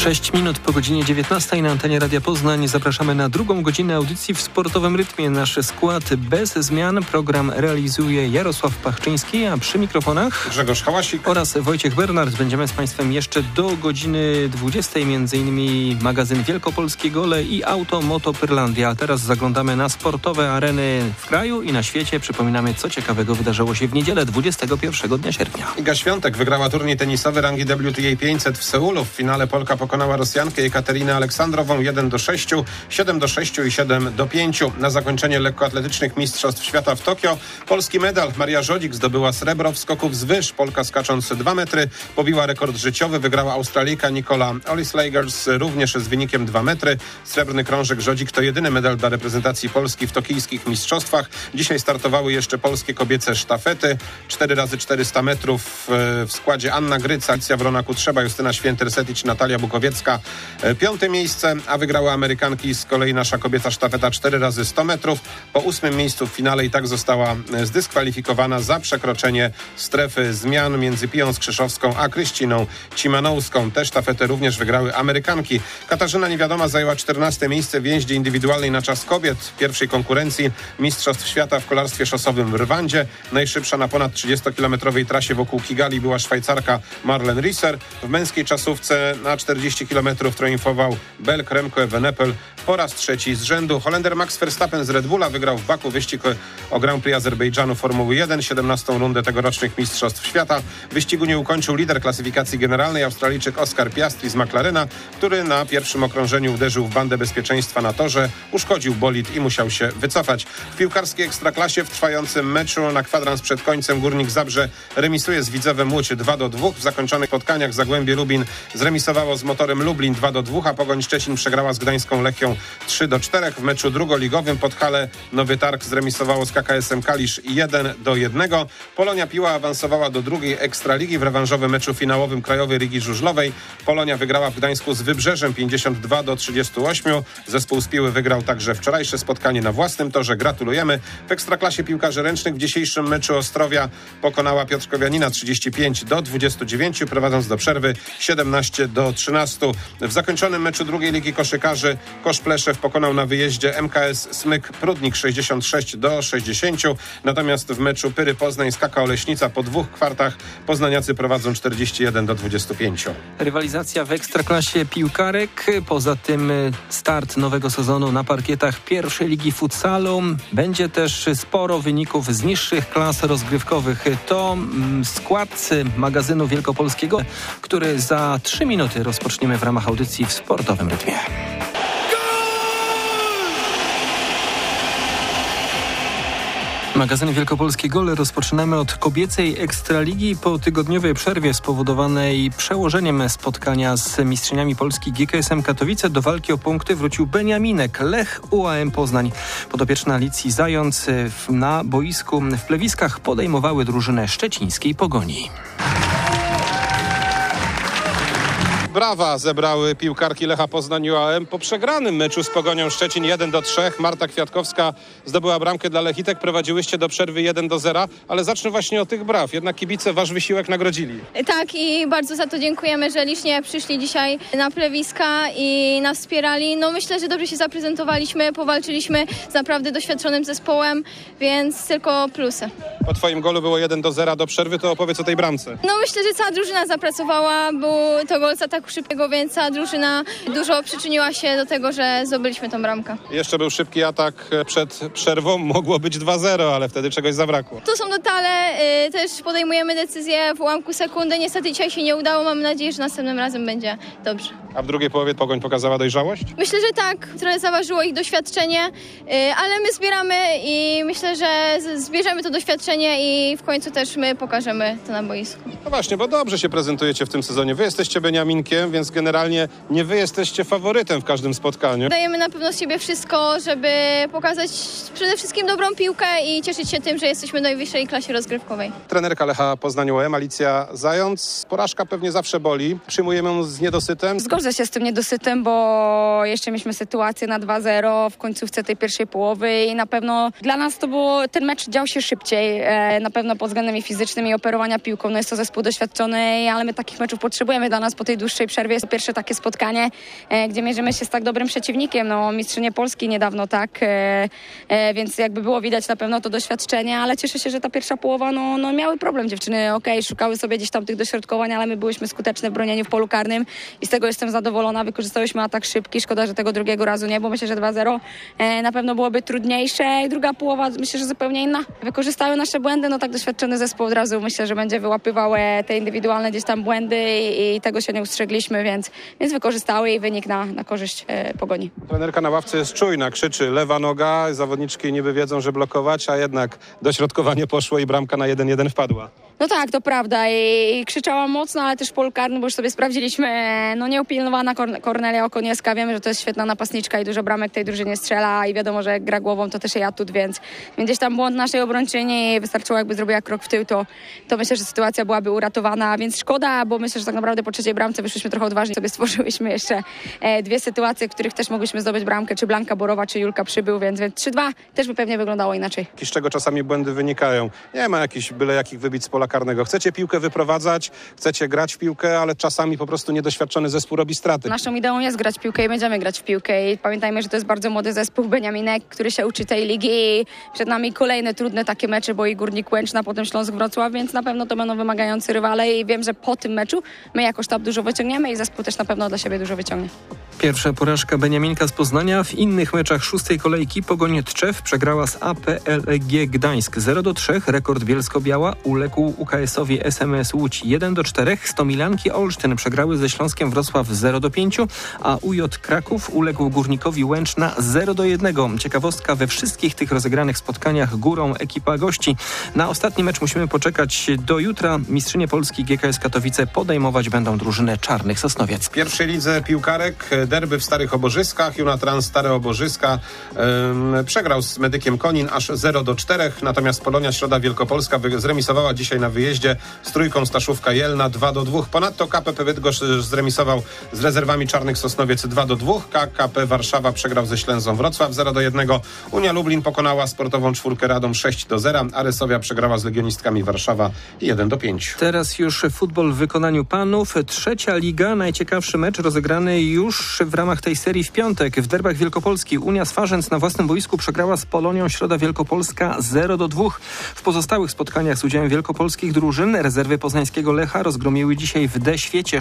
6 minut po godzinie 19 na antenie Radia Poznań. Zapraszamy na drugą godzinę audycji w sportowym rytmie. Nasz skład bez zmian. Program realizuje Jarosław Pachczyński, a przy mikrofonach Grzegorz Hałasik oraz Wojciech Bernard. Będziemy z Państwem jeszcze do godziny 20. M.in. magazyn Wielkopolskie Gole i Auto Moto Pyrlandia. A teraz zaglądamy na sportowe areny w kraju i na świecie. Przypominamy, co ciekawego wydarzyło się w niedzielę 21 dnia sierpnia. Iga Świątek wygrała turniej tenisowy rangi WTA 500 w Seulu. W finale Polka pokonała Rosjankę Ekaterinę Aleksandrową 1-6, 7-6 i 7-5. Na zakończenie lekkoatletycznych mistrzostw świata w Tokio polski medal. Maria Żodzik zdobyła srebro w skoku wzwyż. Polka skacząc 2 metry pobiła rekord życiowy. Wygrała Australijka Nicola Olislegers również z wynikiem 2 metry. Srebrny krążek Żodzik to jedyny medal dla reprezentacji Polski w tokijskich mistrzostwach. Dzisiaj startowały jeszcze polskie kobiece sztafety. 4x400 metrów w składzie Anna Gryca, Alicja Wrona-Kutrzeba, Justyna Święter-Setic, Natalia Bukowiecka. 5. miejsce, a wygrały Amerykanki z kolei nasza kobieca sztafeta 4x100 metrów. Po 8. miejscu w finale i tak została zdyskwalifikowana za przekroczenie strefy zmian między Piją Skrzyszowską a Kryściną Cimanowską. Te sztafety również wygrały Amerykanki. Katarzyna Niewiadoma zajęła 14. miejsce w jeździe indywidualnej na czas kobiet pierwszej konkurencji Mistrzostw Świata w kolarstwie szosowym w Rwandzie. Najszybsza na ponad 30-kilometrowej trasie wokół Kigali była Szwajcarka Marlen Reesser. W męskiej czasówce na 40 km triumfował Belg Remco Evenepoel po raz 3 z rzędu. Holender Max Verstappen z Red Bulla wygrał w Baku wyścig o Grand Prix Azerbejdżanu Formuły 1, 17. rundę tegorocznych Mistrzostw Świata. Wyścigu nie ukończył lider klasyfikacji generalnej Australijczyk Oscar Piastri z McLarena, który na pierwszym okrążeniu uderzył w bandę bezpieczeństwa na torze, uszkodził bolid i musiał się wycofać. W piłkarskiej Ekstraklasie w trwającym meczu na kwadrans przed końcem Górnik Zabrze remisuje z Widzewem Łódź 2-2. W zakończonych spotkaniach Zagłębie Lubin zremisowało z Motorem Lublin 2-2, a Pogoń Szczecin przegrała z Gdańską Lechią 3-4. W meczu drugoligowym Podhale Nowy Targ zremisowało z KKS-em Kalisz 1-1. Polonia Piła awansowała do drugiej Ekstraligi. W rewanżowym meczu finałowym Krajowej Ligi Żużlowej Polonia wygrała w Gdańsku z Wybrzeżem 52-38. Zespół z Piły wygrał także wczorajsze spotkanie na własnym torze. Gratulujemy. W Ekstraklasie piłkarzy ręcznych w dzisiejszym meczu Ostrowia pokonała Piotrkowianina 35-29, prowadząc do przerwy 17-13. W zakończonym meczu drugiej ligi koszykarzy Kosz Pleszew pokonał na wyjeździe MKS Smyk Prudnik 66-60. Natomiast w meczu Pyry Poznań z KK Oleśnica po 2 kwartach poznaniacy prowadzą 41-25. Rywalizacja w Ekstraklasie piłkarek. Poza tym start nowego sezonu na parkietach pierwszej ligi futsalu. Będzie też sporo wyników z niższych klas rozgrywkowych. To skład magazynu Wielkopolskiego, który za 3 minuty rozpoczniemy w ramach audycji w sportowym rytmie. Magazyn Wielkopolskie Gole rozpoczynamy od kobiecej Ekstraligi. Po tygodniowej przerwie spowodowanej przełożeniem spotkania z mistrzyniami Polski GKS-em Katowice do walki o punkty wrócił Beniaminek. Lech UAM Poznań. Podopieczne Alicji Zając na boisku w Plewiskach podejmowały drużynę szczecińskiej Pogoni. Brawa zebrały piłkarki Lecha Poznań UAM po przegranym meczu z Pogonią Szczecin 1-3. Marta Kwiatkowska zdobyła bramkę dla Lechitek. Prowadziłyście do przerwy 1-0, ale zacznę właśnie od tych braw. Jednak kibice wasz wysiłek nagrodzili. Tak, i bardzo za to dziękujemy, że licznie przyszli dzisiaj na plewiska i nas wspierali. No myślę, że dobrze się zaprezentowaliśmy, powalczyliśmy z naprawdę doświadczonym zespołem, więc tylko plusy. Po twoim golu było 1-0 do przerwy, to opowiedz o tej bramce. No myślę, że cała drużyna zapracowała, bo to gol z ataku szybkiego, więc cała drużyna dużo przyczyniła się do tego, że zdobyliśmy tą bramkę. Jeszcze był szybki atak przed przerwą, mogło być 2-0, ale wtedy czegoś zabrakło. To są detale, też podejmujemy decyzję w ułamku sekundy. Niestety dzisiaj się nie udało, mamy nadzieję, że następnym razem będzie dobrze. A w drugiej połowie Pogoń pokazała dojrzałość? Myślę, że tak. Trochę zaważyło ich doświadczenie, ale my zbieramy i myślę, że zbierzemy to doświadczenie i w końcu też my pokażemy to na boisku. No właśnie, bo dobrze się prezentujecie w tym sezonie. Wy jesteście Beniaminkiem, więc generalnie nie wy jesteście faworytem w każdym spotkaniu. Dajemy na pewno z siebie wszystko, żeby pokazać przede wszystkim dobrą piłkę i cieszyć się tym, że jesteśmy w najwyższej klasie rozgrywkowej. Trenerka Lecha Poznań UAM, Alicja Zając. Porażka pewnie zawsze boli. Przyjmujemy ją z niedosytem. Z zgodzę się z tym niedosytem, bo jeszcze mieliśmy sytuację na 2-0 w końcówce tej pierwszej połowy i na pewno dla nas to było, ten mecz dział się szybciej, na pewno pod względem fizycznym i operowania piłką. No jest to zespół doświadczony, ale my takich meczów potrzebujemy. Dla nas po tej dłuższej przerwie jest to pierwsze takie spotkanie, gdzie mierzymy się z tak dobrym przeciwnikiem. No mistrzynie Polski niedawno, tak, więc jakby było widać na pewno to doświadczenie, ale cieszę się, że ta pierwsza połowa, no miały problem dziewczyny, szukały sobie gdzieś tam tych dośrodkowań, ale my byłyśmy skuteczne w bronieniu w polu karnym i z tego jestem zadowolona. Wykorzystałyśmy atak szybki, szkoda, że tego drugiego razu nie, bo myślę, że 2-0 na pewno byłoby trudniejsze i druga połowa myślę, że zupełnie inna. Wykorzystały nasze błędy, no tak doświadczony zespół od razu myślę, że będzie wyłapywał te indywidualne gdzieś tam błędy i tego się nie ustrzegliśmy, więc wykorzystały i wynik na korzyść Pogoni. Trenerka na ławce jest czujna, krzyczy lewa noga, zawodniczki niby wiedzą, że blokować, a jednak dośrodkowanie poszło i bramka na 1-1 wpadła. No tak, to prawda i krzyczała mocno, ale też w polu karnym, bo już sobie sprawdziliśmy, nieupilnowana Kornelia Okoniewska, wiemy, że to jest świetna napastniczka i dużo bramek tej drużynie strzela i wiadomo, że jak gra głową, to też jej atut, więc gdzieś tam błąd naszej obrończyni, wystarczyło jakby zrobiła krok w tył, to myślę, że sytuacja byłaby uratowana, więc szkoda, bo myślę, że tak naprawdę po trzeciej bramce wyszliśmy trochę odważnie, sobie stworzyłyśmy jeszcze dwie sytuacje, w których też mogliśmy zdobyć bramkę, czy Blanka Borowa, czy Julka Przybył, więc 3-2 też by pewnie wyglądało inaczej. Z czego czasami błędy wynikają? Nie ma jakichś byle jakich wybić z pola karnego. Chcecie piłkę wyprowadzać, chcecie grać w piłkę, ale czasami po prostu niedoświadczony zespół robi straty. Naszą ideą jest grać w piłkę i będziemy grać w piłkę i pamiętajmy, że to jest bardzo młody zespół Beniaminek, który się uczy tej ligi i przed nami kolejne trudne takie mecze, bo i Górnik Łęczna, potem Śląsk Wrocław, więc na pewno to będą wymagający rywale i wiem, że po tym meczu my jako sztab dużo wyciągniemy i zespół też na pewno dla siebie dużo wyciągnie. Pierwsza porażka Beniaminka z Poznania. W innych meczach szóstej kolejki Pogoń Tczew przegrała z APLEG Gdańsk 0-3. Rekord Bielsko-Biała uległ UKS-owi SMS Łódź 1-4. Stomilanki Olsztyn przegrały ze Śląskiem Wrocław 0-5, a UJ Kraków uległ Górnikowi Łęczna 0-1. Ciekawostka, we wszystkich tych rozegranych spotkaniach górą ekipa gości. Na ostatni mecz musimy poczekać do jutra. Mistrzynie Polski GKS Katowice podejmować będą drużynę Czarnych Sosnowiec. W pierwszej lidze piłkarek derby w Starych Oborzyskach. Junatrans Stare Oborzyska przegrał z Medykiem Konin aż 0-4. Natomiast Polonia Środa Wielkopolska zremisowała dzisiaj na wyjeździe z Trójką Staszówka Jelna 2-2. Ponadto KPP Bydgoszcz zremisował z rezerwami Czarnych Sosnowiec 2-2. KKP Warszawa przegrał ze Ślęzą Wrocław 0-1. Unia Lublin pokonała Sportową Czwórkę Radom 6-0. A Resowia przegrała z Legionistkami Warszawa 1-5. Teraz już futbol w wykonaniu panów. Trzecia liga, najciekawszy mecz rozegrany już w ramach tej serii w piątek. W derbach Wielkopolski Unia Swarzędz na własnym boisku przegrała z Polonią Środa Wielkopolska 0-2. W pozostałych spotkaniach z udziałem wielkopolskich drużyn rezerwy poznańskiego Lecha rozgromiły dzisiaj w D-Świecie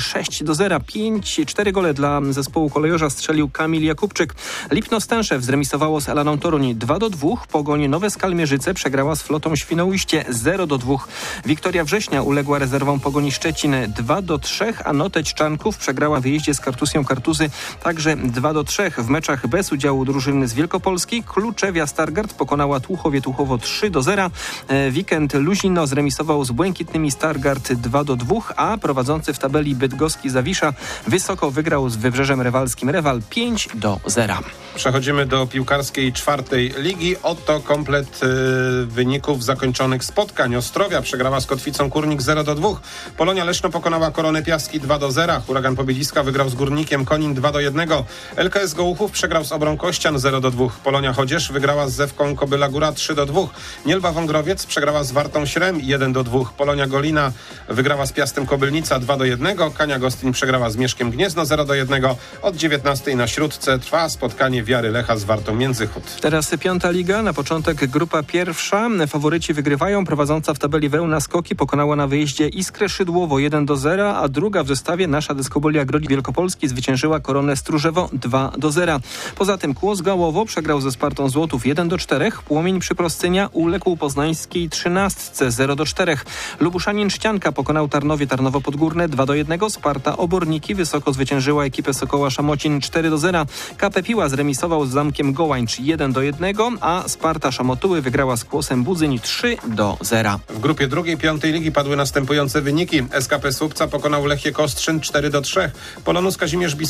6-0. 4 gole dla zespołu kolejorza strzelił Kamil Jakubczyk. Lipno Stęszew zremisowało z Elaną Toruń 2-2. Pogoń Nowe Skalmierzyce przegrała z Flotą Świnoujście 0-2. Wiktoria Września uległa rezerwom Pogoni Szczecin 2-3, a Noteć Czanków przegrała w wyjeździe z Kartusją Kartuzy także 2-3. W meczach bez udziału drużyny z Wielkopolski Kluczewia Stargard pokonała Tłuchowie Tłuchowo 3-0. Weekend Luzino zremisował z Błękitnymi Stargard 2-2, a prowadzący w tabeli bydgoski Zawisza wysoko wygrał z Wybrzeżem Rewalskim Rewal 5-0. Przechodzimy do piłkarskiej czwartej ligi. Oto komplet wyników zakończonych spotkań. Ostrowia przegrała z Kotwicą Kurnik 0-2. Polonia Leszno pokonała Koronę Piaski 2-0. Huragan Pobieliska wygrał z Górnikiem Konin 2-1. LKS Gołuchów przegrał z Obrą Kościan 0-2. Polonia Chodzież wygrała z Zewką Kobyla Góra 3-2. Nielba Wągrowiec przegrała z Wartą Śrem 1-2. Polonia Golina wygrała z Piastem Kobylnica 2-1. Kania Gostyń przegrała z Mieszkiem Gniezno 0-1. Od 19 na Śródce trwa spotkanie Wiary Lecha z Wartą Międzychód. Teraz piąta liga. Na początek grupa pierwsza. Faworyci wygrywają. Prowadząca w tabeli Wełna Skoki pokonała na wyjeździe Iskrę Szydłowo 1-0, a druga w zestawie Nasza Dyskobolia Grodzi Wielkopolski zwyciężyła Koronę Stróżewo 2-0. Poza tym Kłos Gałowo przegrał ze Spartą Złotów 1-4. Płomień Przyprostynia uległ Poznańskiej 13 0-4. Lubuszanin Trzcianka pokonał Tarnowie Tarnowo Podgórne 2-1. Sparta Oborniki wysoko zwyciężyła ekipę Sokoła Szamocin 4-0. KP Piła zremisował z Zamkiem Gołańcz 1-1, a Sparta Szamotuły wygrała z Kłosem Budzyń 3-0. W grupie drugiej piątej ligi padły następujące wyniki. SKP Słupca pokonał Lechię Kostrzyn 4-3. Polonus Kazimierz Biskupi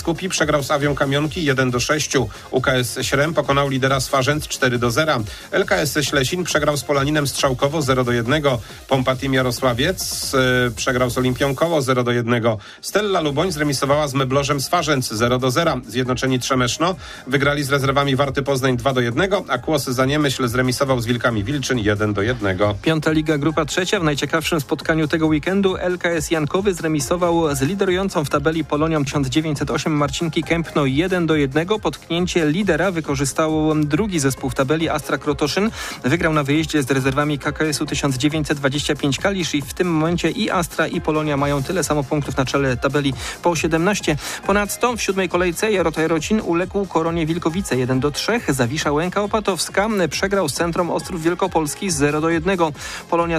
przegrał z Awią Kamionki 1-6. UKS Śrem pokonał lidera Swarzędz 4-0. LKS Ślesin przegrał z Polaninem Strzałkowo 0-1. Pompa Team Jarosławiec przegrał z Olimpią Koło 0-1. Stella Luboń zremisowała z Meblożem Swarzędz 0-0. Zjednoczeni Trzemeszno wygrali z Rezerwami Warty Poznań 2-1, a Kłosy Zaniemyśl zremisował z Wilkami Wilczyn 1-1. Piąta Liga Grupa Trzecia. W najciekawszym spotkaniu tego weekendu LKS Jankowy zremisował z liderującą w tabeli Polonią 1908 Marcinki Kępno 1-1. Potknięcie lidera wykorzystał drugi zespół w tabeli Astra Krotoszyn. Wygrał na wyjeździe z Rezerwami KKS-u 1925 Kalisz i w tym momencie i Astra i Polonia mają tyle samo punktów na czele tabeli po 17. Ponadto w 7. kolejce Jarota Jarocin uległ Koronie Wilkowice 1-3. Zawisza Łęka Opatowska przegrał z Centrum Ostrów Wielkopolski 0-1. Polonia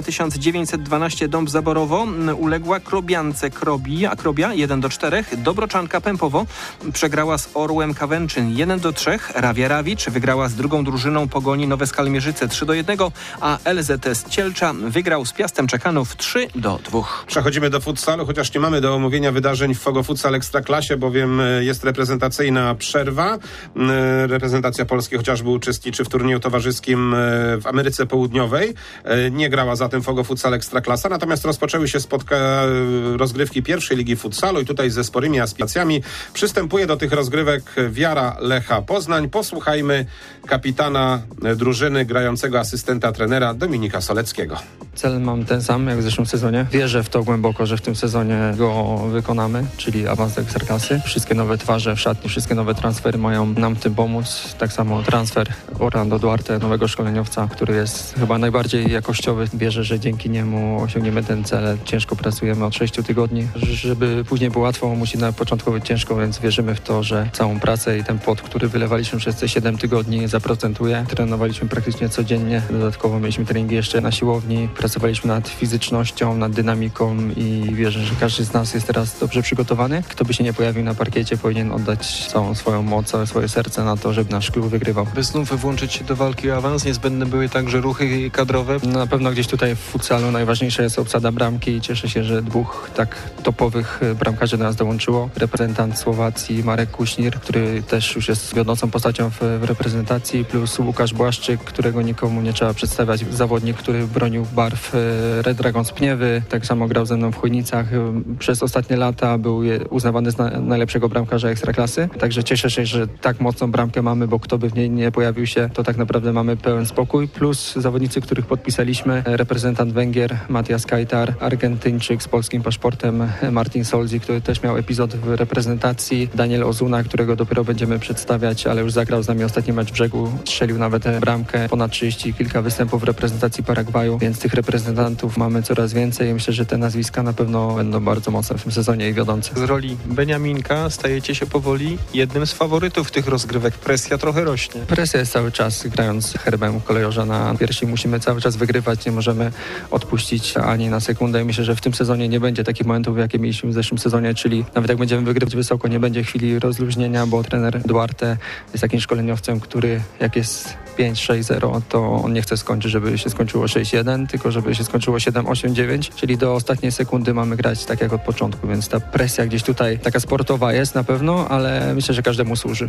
1912 Dąb Zaborowo uległa Krobiance Krobia 1-4. Dobroczanka Pępowo przegrała z Orłem Kawęczyn 1-3. Rawia Rawicz wygrała z drugą drużyną Pogoni Nowe Skalmierzyce 3-1, a LZS Cielcza wygrał z Piastem Czekanów 3-2. Przechodzimy do futsalu, chociaż nie mamy do omówienia wydarzeń w Fogo Futsal Ekstraklasie, bowiem jest reprezentacyjna przerwa. Reprezentacja Polski chociażby uczestniczy w turnieju towarzyskim w Ameryce Południowej. Nie grała zatem Fogo Futsal Ekstraklasa, natomiast rozpoczęły się rozgrywki pierwszej ligi futsalu i tutaj ze sporymi aspiracjami przystępuje do tych rozgrywek Wiara Lecha Poznań. Posłuchajmy kapitana drużyny, grającego asystenta trenera Dominika Soleckiego. Cel mam ten sam jak w zeszłym sezonie. Wierzę w to głęboko, że w tym sezonie go wykonamy, czyli awans do Ekstraklasy. Wszystkie nowe twarze w szatni, wszystkie nowe transfery mają nam w tym pomóc. Tak samo transfer Orlando Duarte, nowego szkoleniowca, który jest chyba najbardziej jakościowy. Wierzę, że dzięki niemu osiągniemy ten cel. Ciężko pracujemy od 6 tygodni. Żeby później było łatwo, musi na początku być ciężko, więc wierzymy w to, że całą pracę i ten pot, który wylewaliśmy przez te 7 tygodni, zaprocentuje. Trenowaliśmy praktycznie codziennie. Dodatkowo mieliśmy treningi jeszcze na siłowni. Pracowaliśmy nad fizycznością, nad dynamiką i wierzę, że każdy z nas jest teraz dobrze przygotowany. Kto by się nie pojawił na parkiecie, powinien oddać całą swoją moc, całe swoje serce na to, żeby nasz klub wygrywał. By znów włączyć się do walki o awans, niezbędne były także ruchy kadrowe. Na pewno gdzieś tutaj w futsalu najważniejsza jest obsada bramki i cieszę się, że dwóch tak topowych bramkarzy do nas dołączyło. Reprezentant Słowacji Marek Kuśnir, który też już jest wiodącą postacią w reprezentacji, plus Łukasz Błaszczyk, którego nikomu nie trzeba przedstawiać. Zawodnik, który bronił barw Red Dragons Pniewy, tak samo grał ze mną w Chojnicach. Przez ostatnie lata był uznawany za najlepszego bramkarza Ekstraklasy. Także cieszę się, że tak mocną bramkę mamy, bo kto by w niej nie pojawił się, to tak naprawdę mamy pełen spokój. Plus zawodnicy, których podpisaliśmy. Reprezentant Węgier Matias Kajtar, Argentyńczyk z polskim paszportem Martin Solzi, który też miał epizod w reprezentacji. Daniel Ozuna, którego dopiero będziemy przedstawiać, ale już zagrał z nami ostatni mecz w Brzegu. Strzelił nawet bramkę. Ponad 30 kilka występów w reprezentacji Paragwaju, więc tych reprezentantów mamy coraz więcej i myślę, że te nazwiska na pewno będą bardzo mocne w tym sezonie i wiodące. Z roli Beniaminka stajecie się powoli jednym z faworytów tych rozgrywek. Presja trochę rośnie. Presja jest cały czas, grając herbem kolejorza na piersi. Musimy cały czas wygrywać, nie możemy odpuścić ani na sekundę i myślę, że w tym sezonie nie będzie takich momentów, jakie mieliśmy w zeszłym sezonie, czyli nawet jak będziemy wygrywać wysoko, nie będzie chwili rozluźnienia, bo trener Duarte jest takim szkoleniowcem, który jak jest 5-6-0, to on nie chce skończyć, żeby się skończyło 6-1, tylko żeby się skończyło 7-8-9, czyli do ostatniej sekundy mamy grać tak jak od początku, więc ta presja gdzieś tutaj taka sportowa jest na pewno, ale myślę, że każdemu służy.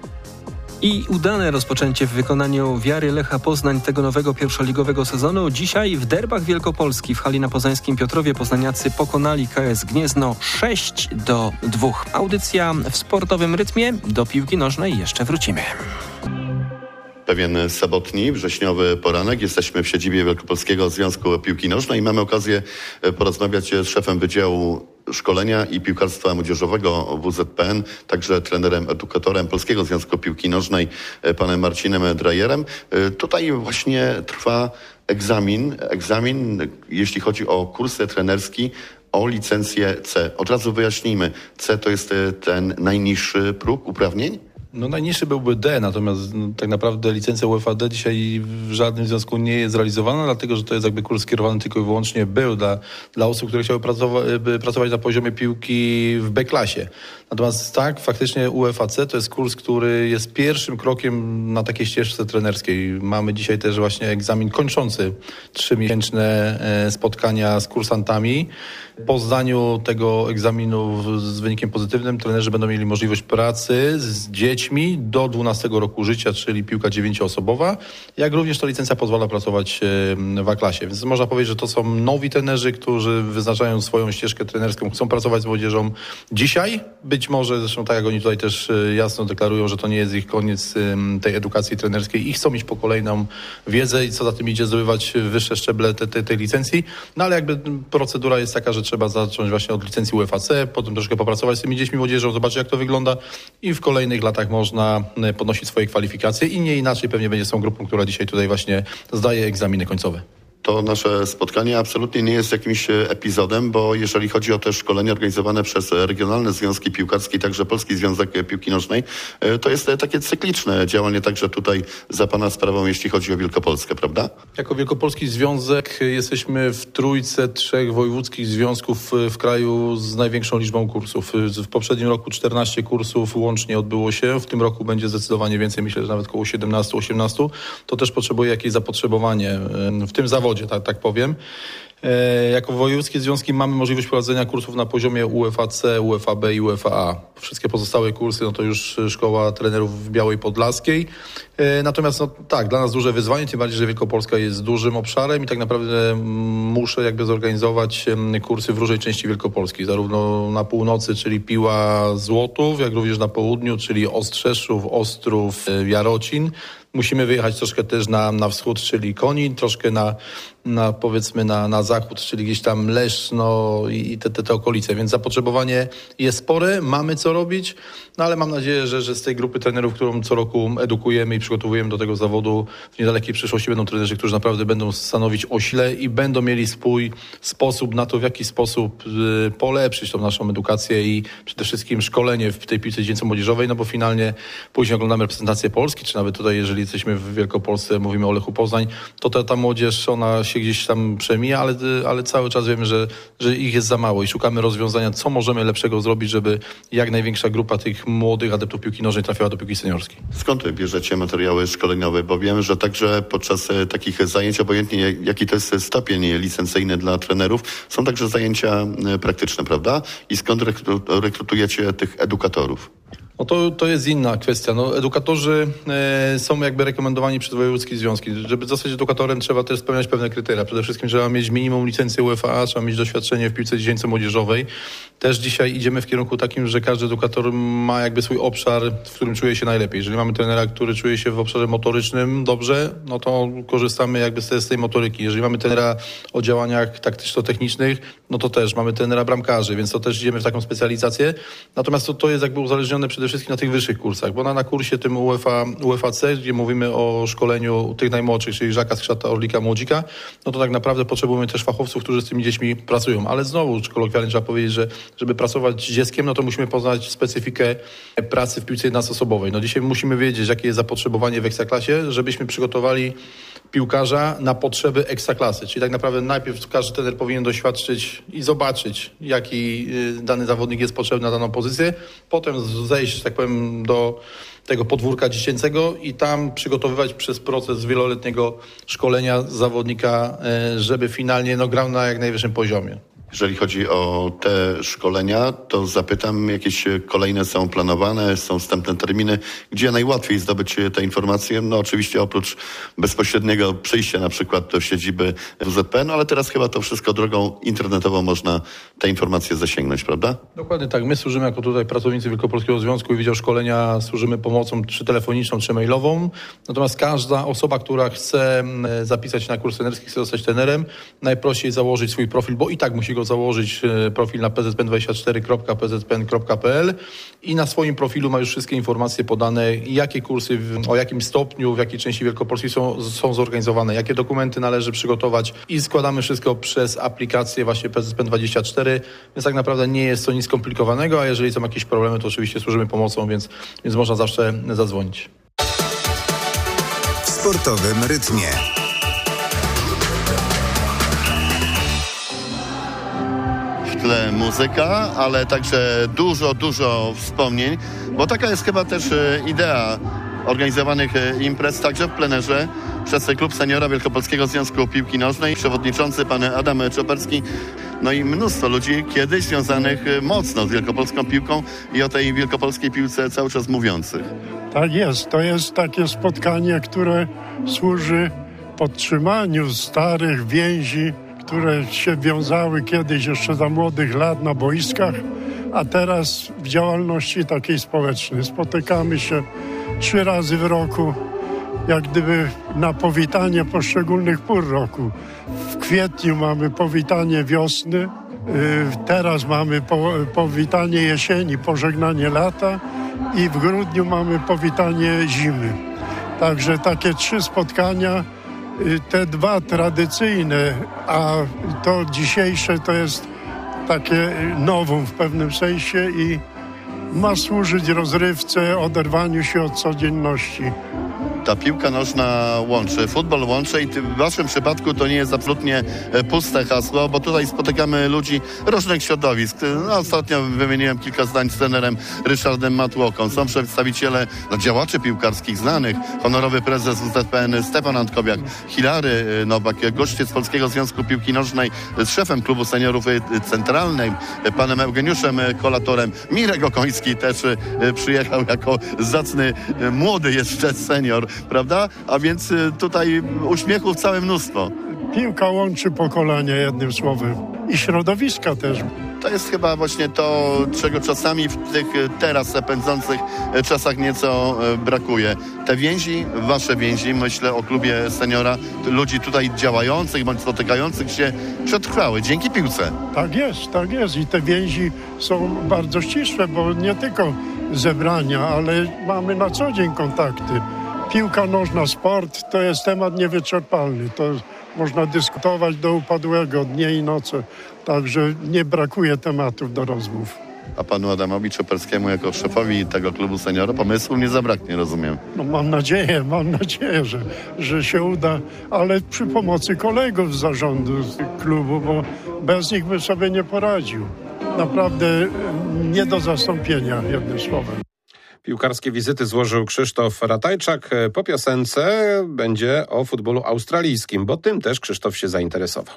I udane rozpoczęcie w wykonaniu Wiary Lecha Poznań tego nowego pierwszoligowego sezonu. Dzisiaj w derbach Wielkopolski w hali na poznańskim Piotrowie poznaniacy pokonali KS Gniezno 6-2. Audycja w sportowym rytmie. Do piłki nożnej jeszcze wrócimy. Pewien sobotni, wrześniowy poranek. Jesteśmy w siedzibie Wielkopolskiego Związku Piłki Nożnej i mamy okazję porozmawiać z szefem Wydziału Szkolenia i Piłkarstwa Młodzieżowego WZPN, także trenerem, edukatorem Polskiego Związku Piłki Nożnej, panem Marcinem Drejerem. Tutaj właśnie trwa egzamin, jeśli chodzi o kurs trenerski, o licencję C. Od razu wyjaśnijmy, C to jest ten najniższy próg uprawnień? No najniższy byłby D, natomiast tak naprawdę licencja UEFA D dzisiaj w żadnym związku nie jest zrealizowana, dlatego że to jest jakby kurs skierowany tylko i wyłącznie dla osób, które chciały pracować na poziomie piłki w B-klasie. Natomiast tak, faktycznie UEFA C to jest kurs, który jest pierwszym krokiem na takiej ścieżce trenerskiej. Mamy dzisiaj też właśnie egzamin kończący 3-miesięczne spotkania z kursantami. Po zdaniu tego egzaminu z wynikiem pozytywnym trenerzy będą mieli możliwość pracy z dziećmi do 12 roku życia, czyli piłka 9-osobowa, jak również ta licencja pozwala pracować w A-klasie. Więc można powiedzieć, że to są nowi trenerzy, którzy wyznaczają swoją ścieżkę trenerską, chcą pracować z młodzieżą dzisiaj. Być może, zresztą tak jak oni tutaj też jasno deklarują, że to nie jest ich koniec tej edukacji trenerskiej i chcą iść po kolejną wiedzę i co za tym idzie zdobywać wyższe szczeble tej licencji. No ale jakby procedura jest taka, że trzeba zacząć właśnie od licencji UEFA C, potem troszkę popracować z tymi dziećmi, młodzieżą, zobaczyć jak to wygląda i w kolejnych latach można podnosić swoje kwalifikacje i nie inaczej pewnie będzie z tą grupą, która dzisiaj tutaj właśnie zdaje egzaminy końcowe. To nasze spotkanie absolutnie nie jest jakimś epizodem, bo jeżeli chodzi o te szkolenia organizowane przez regionalne związki piłkarskie, także Polski Związek Piłki Nożnej, to jest takie cykliczne działanie także tutaj za pana sprawą, jeśli chodzi o Wielkopolskę, prawda? Jako Wielkopolski Związek jesteśmy w trójce 3 wojewódzkich związków w kraju z największą liczbą kursów. W poprzednim roku 14 kursów łącznie odbyło się, w tym roku będzie zdecydowanie więcej, myślę, że nawet około 17-18. To też potrzebuje jakieś zapotrzebowanie w tym zawodzie. Tak powiem. Jako wojewódzkie związki mamy możliwość prowadzenia kursów na poziomie UEFA C, UEFA B i UEFA A. Wszystkie pozostałe kursy, no to już Szkoła Trenerów w Białej Podlaskiej. Natomiast no tak, dla nas duże wyzwanie, tym bardziej, że Wielkopolska jest dużym obszarem i tak naprawdę muszę jakby zorganizować kursy w różnej części Wielkopolski, zarówno na północy, czyli Piła, Złotów, jak również na południu, czyli Ostrzeszów, Ostrów, Jarocin. Musimy wyjechać troszkę też na wschód, czyli Konin, troszkę powiedzmy na zachód, czyli gdzieś tam Leszno i te okolice. Więc zapotrzebowanie jest spore, mamy co robić, no ale mam nadzieję, że z tej grupy trenerów, którą co roku edukujemy i przygotowujemy do tego zawodu, w niedalekiej przyszłości będą trenerzy, którzy naprawdę będą stanowić ośle i będą mieli swój sposób na to, w jaki sposób polepszyć tą naszą edukację i przede wszystkim szkolenie w tej piłce dziecięco-młodzieżowej, no bo finalnie później oglądamy reprezentację Polski, czy nawet tutaj, jeżeli jesteśmy w Wielkopolsce, mówimy o Lechu Poznań, to ta młodzież, ona się gdzieś tam przemija, ale cały czas wiemy, że ich jest za mało i szukamy rozwiązania, co możemy lepszego zrobić, żeby jak największa grupa tych młodych adeptów piłki nożnej trafiała do piłki seniorskiej. Skąd bierzecie materiały szkoleniowe? Bo wiem, że także podczas takich zajęć, obojętnie jaki to jest stopień licencyjny dla trenerów, są także zajęcia praktyczne, prawda? I skąd rekrutujecie tych edukatorów? No to jest inna kwestia. No, edukatorzy są jakby rekomendowani przez wojewódzkie związki. Żeby zostać edukatorem, trzeba też spełniać pewne kryteria. Przede wszystkim trzeba mieć minimum licencję UEFA, trzeba mieć doświadczenie w piłce dziecięco-młodzieżowej. Też dzisiaj idziemy w kierunku takim, że każdy edukator ma jakby swój obszar, w którym czuje się najlepiej. Jeżeli mamy trenera, który czuje się w obszarze motorycznym dobrze, no to korzystamy jakby z tej motoryki. Jeżeli mamy trenera o działaniach taktyczno-technicznych, no to też mamy trenera bramkarzy, więc to też idziemy w taką specjalizację. Natomiast to jest jakby uzależnione przede wszystkim na tych wyższych kursach, bo na kursie tym UEFA C, gdzie mówimy o szkoleniu tych najmłodszych, czyli Żaka, Skrzata, Orlika, Młodzika, no to tak naprawdę potrzebujemy też fachowców, którzy z tymi dziećmi pracują. Ale znowu, kolokwialnie trzeba powiedzieć, że żeby pracować z dzieckiem, no to musimy poznać specyfikę pracy w piłce jednoosobowej. No dzisiaj musimy wiedzieć, jakie jest zapotrzebowanie w ekstraklasie, żebyśmy przygotowali piłkarza na potrzeby ekstraklasy. Czyli tak naprawdę najpierw każdy trener powinien doświadczyć i zobaczyć, jaki dany zawodnik jest potrzebny na daną pozycję, potem zejść, tak powiem, do tego podwórka dziecięcego i tam przygotowywać przez proces wieloletniego szkolenia zawodnika, żeby finalnie grał na jak najwyższym poziomie. Jeżeli chodzi o te szkolenia, to zapytam, jakieś kolejne są planowane, są wstępne terminy, gdzie najłatwiej zdobyć te informacje? No oczywiście oprócz bezpośredniego przyjścia na przykład do siedziby WZPN, ale teraz chyba to wszystko drogą internetową można te informacje zasięgnąć, prawda? Dokładnie tak. My służymy jako tutaj pracownicy Wielkopolskiego Związku i Wydział Szkolenia, służymy pomocą czy telefoniczną, czy mailową. Natomiast każda osoba, która chce zapisać się na kurs trenerski, chce zostać trenerem, najprościej założyć swój profil, bo i tak musi go tylko założyć profil na pzpen24.pzpen.pl i na swoim profilu ma już wszystkie informacje podane, jakie kursy, o jakim stopniu, w jakiej części Wielkopolski są zorganizowane, jakie dokumenty należy przygotować i składamy wszystko przez aplikację właśnie PZPN24, więc tak naprawdę nie jest to nic skomplikowanego, a jeżeli są jakieś problemy, to oczywiście służymy pomocą, więc można zawsze zadzwonić. W sportowym rytmie. W tle muzyka, ale także dużo wspomnień, bo taka jest chyba też idea organizowanych imprez, także w plenerze przez Klub Seniora Wielkopolskiego Związku Piłki Nożnej, przewodniczący pan Adam Czoperski, no i mnóstwo ludzi kiedyś związanych mocno z wielkopolską piłką i o tej wielkopolskiej piłce cały czas mówiących. Tak jest, to jest takie spotkanie, które służy podtrzymaniu starych więzi, które się wiązały kiedyś jeszcze za młodych lat na boiskach, a teraz w działalności takiej społecznej. Spotykamy się 3 razy w roku, jak gdyby na powitanie poszczególnych pór roku. W kwietniu mamy powitanie wiosny, teraz mamy powitanie jesieni, pożegnanie lata i w grudniu mamy powitanie zimy. Także takie 3 spotkania, te 2 tradycyjne, a to dzisiejsze to jest takie nowum w pewnym sensie i ma służyć rozrywce, oderwaniu się od codzienności. Ta piłka nożna łączy, futbol łączy i w waszym przypadku to nie jest absolutnie puste hasło, bo tutaj spotykamy ludzi różnych środowisk. No, ostatnio wymieniłem kilka zdań z trenerem Ryszardem Matłoką. Są przedstawiciele działaczy piłkarskich znanych, honorowy prezes WZPN Stefan Antkowiak, Hilary Nowak, goście z Polskiego Związku Piłki Nożnej, z szefem Klubu Seniorów Centralnej, panem Eugeniuszem Kolatorem. Mirek Okoński też przyjechał jako zacny, młody jeszcze senior, prawda? A więc tutaj uśmiechów całe mnóstwo. Piłka łączy pokolenia, jednym słowem. I środowiska też. To jest chyba właśnie to, czego czasami w tych teraz pędzących czasach nieco brakuje. Te więzi, wasze więzi, myślę o klubie seniora, ludzi tutaj działających bądź spotykających się, przetrwały dzięki piłce. Tak jest. I te więzi są bardzo ścisłe, bo nie tylko zebrania, ale mamy na co dzień kontakty. Piłka nożna, sport to jest temat niewyczerpalny. To można dyskutować do upadłego, dnie i noce. Także nie brakuje tematów do rozmów. A panu Adamowi Czoperskiemu jako szefowi tego klubu seniora pomysłu nie zabraknie, rozumiem. No mam nadzieję, że się uda, ale przy pomocy kolegów z zarządu klubu, bo bez nich bym sobie nie poradził. Naprawdę nie do zastąpienia, jednym słowem. Piłkarskie wizyty złożył Krzysztof Ratajczak. Po piosence będzie o futbolu australijskim, bo tym też Krzysztof się zainteresował.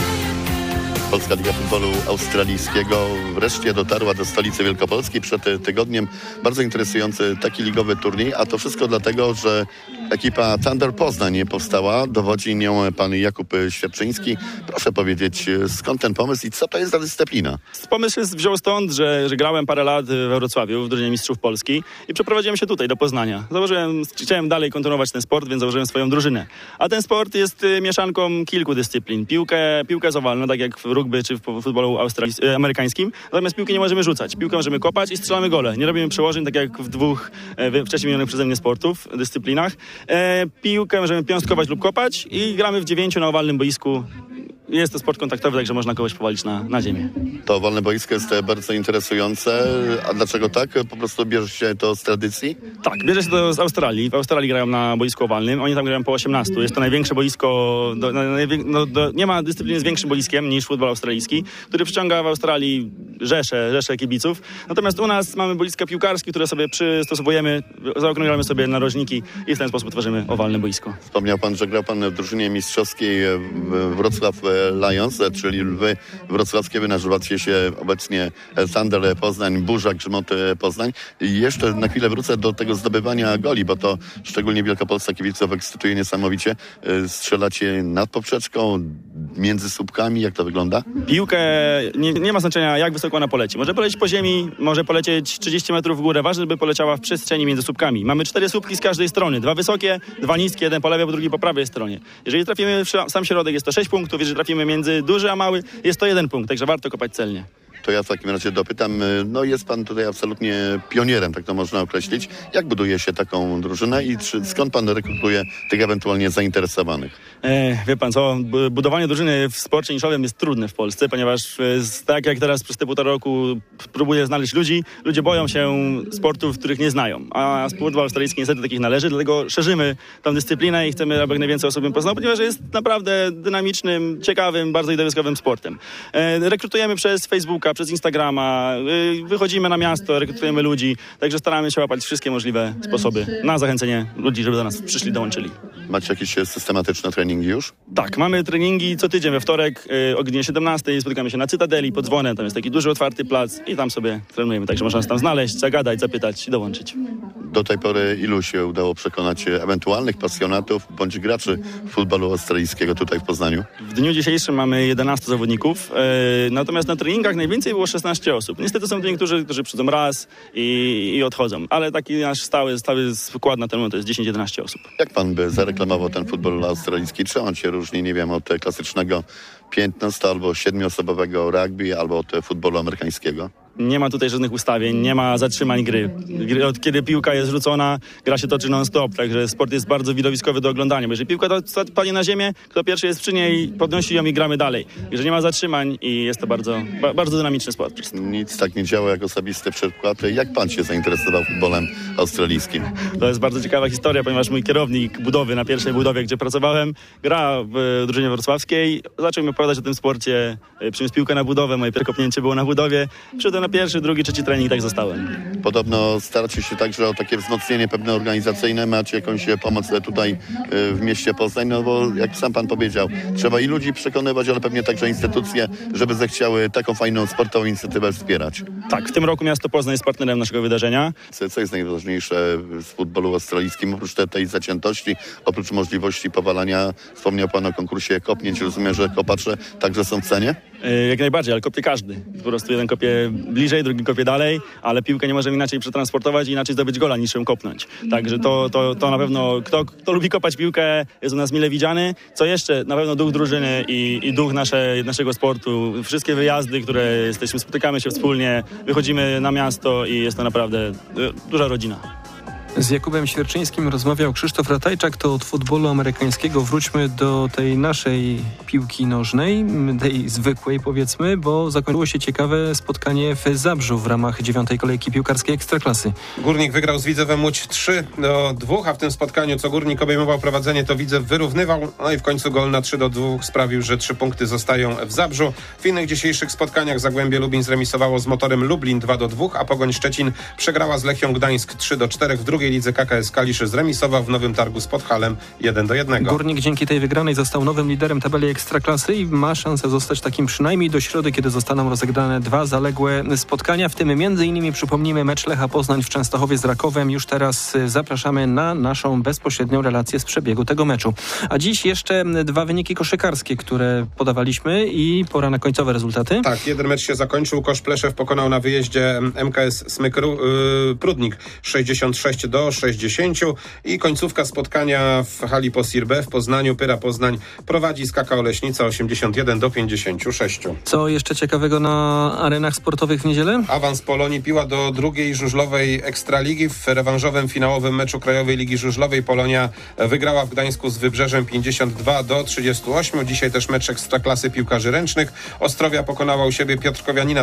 Polska Liga Futbolu Australijskiego wreszcie dotarła do stolicy Wielkopolski. Przed tygodniem bardzo interesujący taki ligowy turniej, a to wszystko dlatego, że ekipa Thunder Poznań powstała. Dowodzi nią pan Jakub Świadczyński. Proszę powiedzieć, skąd ten pomysł i co to jest za dyscyplina? Pomysł wziął stąd, że grałem parę lat we Wrocławiu w drużynie Mistrzów Polski i przeprowadziłem się tutaj do Poznania. Chciałem dalej kontynuować ten sport, więc założyłem swoją drużynę. A ten sport jest mieszanką kilku dyscyplin. Piłka jest owalna, tak jak w rugby czy w futbolu amerykańskim. Natomiast piłki nie możemy rzucać. Piłkę możemy kopać i strzelamy gole. Nie robimy przełożeń, tak jak w 2 wcześniej wymienionych przeze mnie sportów, dyscyplinach. Piłkę możemy piąstkować lub kopać i gramy w 9 na owalnym boisku. Jest to sport kontaktowy, także można kogoś powalić na ziemię. To owalne boisko jest bardzo interesujące. A dlaczego tak? Po prostu bierze się to z tradycji? Tak, bierze się to z Australii. W Australii grają na boisku owalnym. Oni tam grają po 18. Jest to największe boisko. Nie ma dyscypliny z większym boiskiem niż futbol australijski, który przyciąga w Australii rzesze kibiców. Natomiast u nas mamy boiska piłkarskie, które sobie przystosowujemy, zaokrąglamy sobie narożniki i w ten sposób tworzymy owalne boisko. Wspomniał pan, że grał pan w drużynie mistrzowskiej Wrocław Lions, czyli Lwy Wrocławskie. Wy nazywacie się obecnie Thunder Poznań, Burza Grzmot Poznań. I jeszcze na chwilę wrócę do tego zdobywania goli, bo to szczególnie wielkopolska kibiców ekscytuje niesamowicie. Strzelacie nad poprzeczką, między słupkami, jak to wygląda? Piłkę nie ma znaczenia, jak wysoko ona poleci. Może polecieć po ziemi, może polecieć 30 metrów w górę. Ważne, żeby poleciała w przestrzeni między słupkami. Mamy 4 słupki z każdej strony. 2 wysokie, 2 niskie, jeden po lewej, drugi po prawej stronie. Jeżeli trafimy w sam środek, jest to 6 punktów. Jeżeli trafimy między duży a mały, jest to 1 punkt, także warto kopać celnie. To ja w takim razie dopytam, no jest pan tutaj absolutnie pionierem, tak to można określić. Jak buduje się taką drużynę i skąd pan rekrutuje tych ewentualnie zainteresowanych? Wie pan co, budowanie drużyny w sporcie niszowym jest trudne w Polsce, ponieważ tak jak teraz przez te 1,5 roku próbuję znaleźć ludzi, ludzie boją się sportów, których nie znają, a sport australijski niestety do takich należy, dlatego szerzymy tę dyscyplinę i chcemy, aby jak najwięcej osób ją poznało, ponieważ jest naprawdę dynamicznym, ciekawym, bardzo widowiskowym sportem. Rekrutujemy przez Facebooka, przez Instagrama, wychodzimy na miasto, rekrutujemy ludzi, także staramy się łapać wszystkie możliwe sposoby na zachęcenie ludzi, żeby do nas przyszli, dołączyli. Macie jakieś systematyczne treningi już? Tak, mamy treningi co tydzień we wtorek o godzinie 17 spotykamy się na Cytadeli pod dzwonem, tam jest taki duży otwarty plac i tam sobie trenujemy, także można nas tam znaleźć, zagadać, zapytać i dołączyć. Do tej pory ilu się udało przekonać ewentualnych pasjonatów bądź graczy futbolu australijskiego tutaj w Poznaniu? W dniu dzisiejszym mamy 11 zawodników, natomiast na treningach najwięcej było 16 osób. Niestety są to niektórzy, którzy przychodzą raz i odchodzą, ale taki nasz stały skład na ten moment to jest 10-11 osób. Jak pan by zareklamował ten futbol australijski? Czy on się różni, nie wiem, od klasycznego 15 albo 7-osobowego rugby albo od futbolu amerykańskiego? Nie ma tutaj żadnych ustawień, nie ma zatrzymań gry. Od kiedy piłka jest rzucona, gra się toczy non-stop, także sport jest bardzo widowiskowy do oglądania. Bo jeżeli piłka padnie na ziemię, kto pierwszy jest przy niej, podnosi ją i gramy dalej. Jeżeli nie ma zatrzymań i jest to bardzo, bardzo dynamiczny sport. Nic tak nie działa jak osobisty przykład. Jak pan się zainteresował futbolem australijskim? To jest bardzo ciekawa historia, ponieważ mój kierownik budowy na pierwszej budowie, gdzie pracowałem, gra w drużynie wrocławskiej. Zaczął mi opowiadać o tym sporcie, przyniósł piłkę na budowę, moje pierwsze kopnięcie było na budowie. Przyszedłem na pierwszy, drugi, trzeci trening, tak zostałem. Podobno staracie się także o takie wzmocnienie pewne organizacyjne. Macie jakąś pomoc tutaj w mieście Poznań? No bo jak sam pan powiedział, trzeba i ludzi przekonywać, ale pewnie także instytucje, żeby zechciały taką fajną sportową inicjatywę wspierać. Tak, w tym roku miasto Poznań jest partnerem naszego wydarzenia. Co jest najważniejsze w futbolu australijskim? Oprócz tej zaciętości, oprócz możliwości powalania, wspomniał pan o konkursie kopnięć, rozumiem, że kopacze także są w cenie? Jak najbardziej, ale kopie każdy. Po prostu jeden kopie bliżej, drugi kopie dalej, ale piłkę nie możemy inaczej przetransportować i inaczej zdobyć gola niż ją kopnąć. Także to na pewno, kto lubi kopać piłkę, jest u nas mile widziany. Co jeszcze? Na pewno duch drużyny i duch naszego sportu. Wszystkie wyjazdy, które spotykamy się wspólnie, wychodzimy na miasto i jest to naprawdę duża rodzina. Z Jakubem Świerczyńskim rozmawiał Krzysztof Ratajczak. To od futbolu amerykańskiego wróćmy do tej naszej piłki nożnej, tej zwykłej powiedzmy, bo zakończyło się ciekawe spotkanie w Zabrzu w ramach 9. kolejki piłkarskiej Ekstraklasy. Górnik wygrał z Widzewem Łódź 3-2, a w tym spotkaniu co Górnik obejmował prowadzenie, to Widzew wyrównywał, no i w końcu gol na 3-2 sprawił, że 3 punkty zostają w Zabrzu. W innych dzisiejszych spotkaniach Zagłębie Lubin zremisowało z Motorem Lublin 2-2, a Pogoń Szczecin przegrała z Lechią Gdańsk 3-4. W drugiej lidze KKS Kalisz zremisował w Nowym Targu z Podhalem 1-1. Górnik dzięki tej wygranej został nowym liderem tabeli Ekstraklasy i ma szansę zostać takim przynajmniej do środy, kiedy zostaną rozegrane 2 zaległe spotkania, w tym m.in. przypomnijmy mecz Lecha Poznań w Częstochowie z Rakowem. Już teraz zapraszamy na naszą bezpośrednią relację z przebiegu tego meczu. A dziś jeszcze 2 wyniki koszykarskie, które podawaliśmy i pora na końcowe rezultaty. Tak, jeden mecz się zakończył. Kosz Pleszew pokonał na wyjeździe MKS Smyk Prudnik 66-60 i końcówka spotkania w hali Posir B w Poznaniu. Pyra Poznań prowadzi z KKO Leśnica 81-56. Co jeszcze ciekawego na arenach sportowych w niedzielę? Awans Polonii Piła do drugiej żużlowej Ekstraligi. W rewanżowym finałowym meczu Krajowej Ligi Żużlowej Polonia wygrała w Gdańsku z Wybrzeżem 52-38. Dzisiaj też mecz Ekstraklasy piłkarzy ręcznych. Ostrowia pokonała u siebie Piotrkowianina